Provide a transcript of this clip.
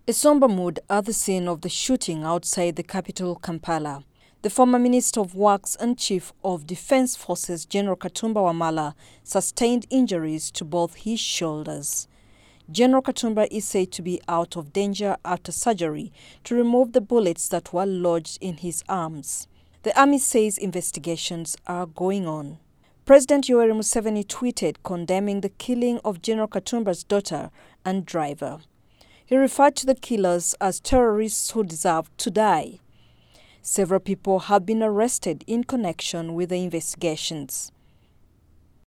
A somber mood at the scene of the shooting outside the capital, Kampala. The former Minister of Works and Chief of Defense Forces, General Katumba Wamala, sustained injuries to both his shoulders. General Katumba is said to be out of danger after surgery to remove the bullets that were lodged in his arms. The army says investigations are going on. President Yoweri Museveni tweeted condemning the killing of General Katumba's daughter and driver. He referred to the killers as terrorists who deserve to die. Several people have been arrested in connection with the investigations.